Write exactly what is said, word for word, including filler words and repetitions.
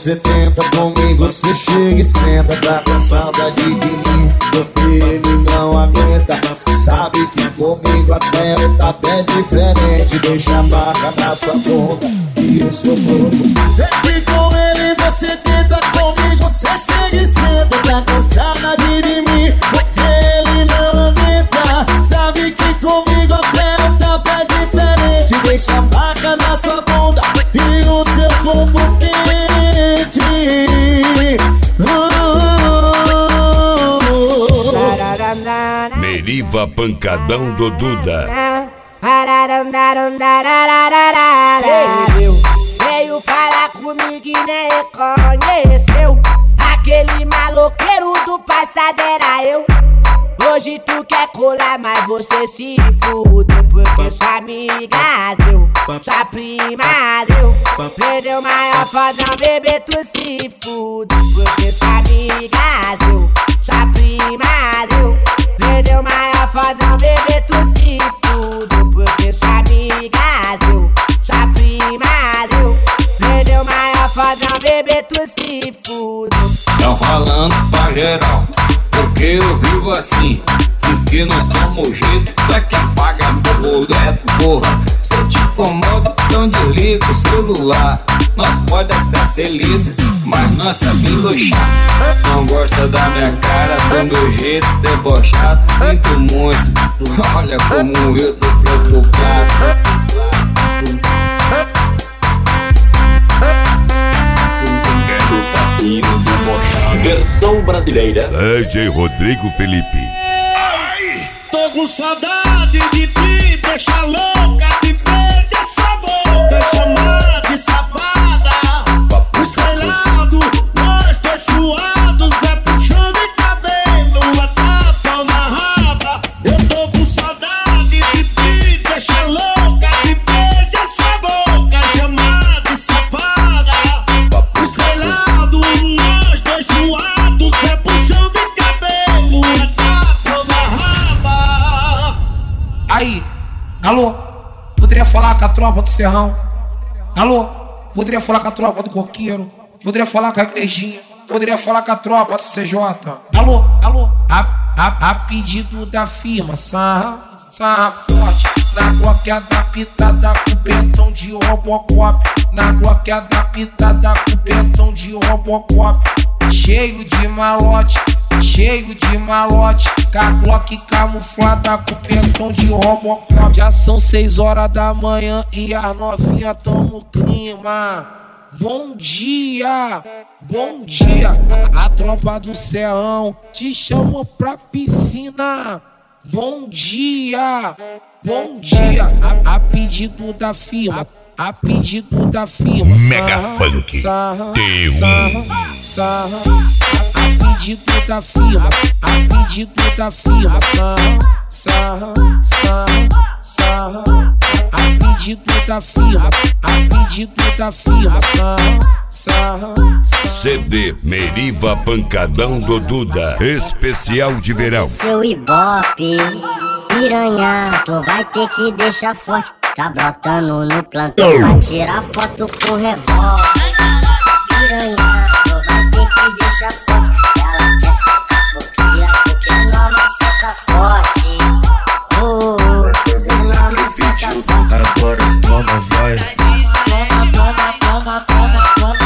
você tenta, comigo você chega e senta. Tá com saudade de mim, porque ele não aguenta. Sabe que comigo até o tapa é diferente. Deixa a marca na sua bunda e o seu corpo. E com ele você tenta, comigo você chega e senta. Tá com saudade de mim, porque ele não aguenta. Sabe que comigo até o tapa é diferente. Deixa a marca na sua bunda e o seu corpo quente. Meriva Pancadão do Duda. Veio, veio falar comigo e nem reconheceu. Aquele maloqueiro do passado era eu. Hoje tu quer colar, mas você se fudeu. Porque sua amiga deu, sua prima deu. Perdeu maior fodão, bebê, tu se fudeu. Porque sua amiga deu, sua prima deu. Perdeu maior fodão, bebê, tu se fudeu. Porque sua amiga deu, sua prima deu. Perdeu maior fodão, bebê, tu se fudeu. Tá falando pra geral, porque eu vivo assim. Diz que não tomo jeito, tu é que paga meu boleto, porra. Se eu te incomodo, então desliga o celular. Nós pode até ser liso, mas nós sabemos luxar. Não gosta da minha cara, do meu jeito debochado. Sinto muito, olha como eu tô preocupado. Versão brasileira. D J Rodrigo Felipe. Ai! Tô com saudade de ti, deixa louca, te beija essa boca, chama de safada. O estrelado, nós dois suados, é puxão de cabelo, a tapa na raba. Eu tô com saudade de ti, deixa louca, te beija essa boca, chama de safada. O estrelado, nós dois suados, é puxão de cabelo, a tapa na raba. Aí, alô, poderia falar com a tropa do Serrão? Alô, poderia falar com a tropa do Coqueiro? Poderia falar com a Igrejinha? Poderia falar com a tropa do C J? Alô, alô, a, a, a pedido da firma, sarra, sarra forte. Na gloqueada pitada com pentão de Robocop. Na gloqueada pitada com pentão de Robocop. Cheio de malote, cheio de malote. Com a Glock camuflada com pentão de Robocop. Já são seis horas da manhã e as novinhas tão no clima. Bom dia, bom dia. A tropa do Serrão te chamou pra piscina. Bom dia, bom dia. A, a pedido da firma, a pedido da firma. Mega Funk sarra, T um. sarra, sarra. A pedido da firma, a pedido da firma. Sarra, sarra, sarra, sarra. A pedido da firma, a pedido da firma. Sarra, sarra, sarra. C D Meriva Pancadão do Duda, especial de verão. Seu Ibope, piranha, tu vai ter que deixar forte. Tá brotando no plantão pra tirar foto com revólver. Piranha, tu vai ter que deixar forte. Ela quer sacar boquinha, porque nova senta forte. Oh, nova senta forte. Agora toma, vai. Toma, toma, toma, toma, toma.